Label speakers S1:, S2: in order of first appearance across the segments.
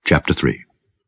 S1: Chapter 3.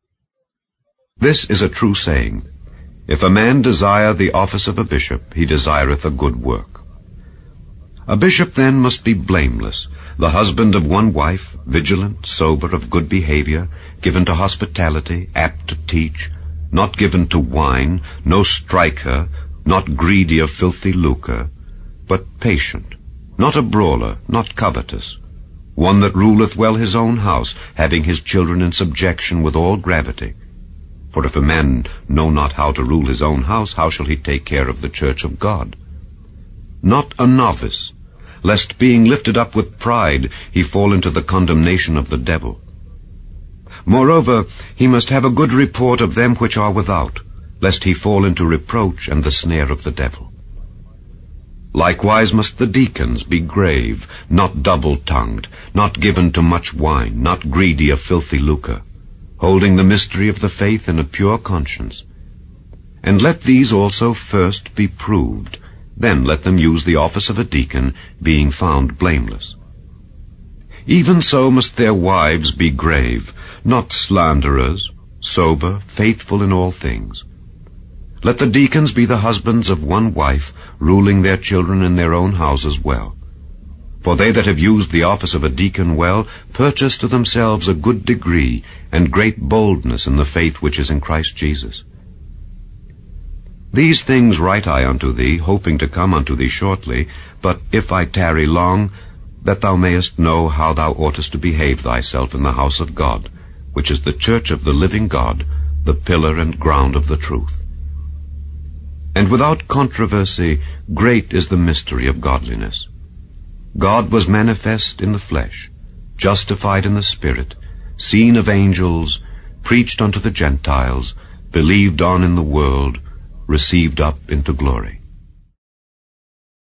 S2: This is a true saying, if a man desire the office of a bishop, he desireth a good work. A bishop then must be blameless, the husband of one wife, vigilant, sober, of good behavior, given to hospitality, apt to teach, not given to wine, no striker, not greedy of filthy lucre, but patient, not a brawler, not covetous, one that ruleth well his own house, having his children in subjection with all gravity. For if a man know not how to rule his own house, how shall he take care of the church of God? Not a novice, lest being lifted up with pride he fall into the condemnation of the devil. Moreover, he must have a good report of them which are without, lest he fall into reproach and the snare of the devil. Likewise must the deacons be grave, not double-tongued, not given to much wine, not greedy of filthy lucre, holding the mystery of the faith in a pure conscience. And let these also first be proved, then let them use the office of a deacon, being found blameless. Even so must their wives be grave, not slanderers, sober, faithful in all things. Let the deacons be the husbands of one wife, ruling their children in their own houses well. For they that have used the office of a deacon well purchase to themselves a good degree and great boldness in the faith which is in Christ Jesus. These things write I unto thee, hoping to come unto thee shortly, but if I tarry long, that thou mayest know how thou oughtest to behave thyself in the house of God, which is the church of the living God, the pillar and ground of the truth. And without controversy, great is the mystery of godliness. God was manifest in the flesh, justified in the Spirit, seen of angels, preached unto the Gentiles, believed on in the world, received up into glory.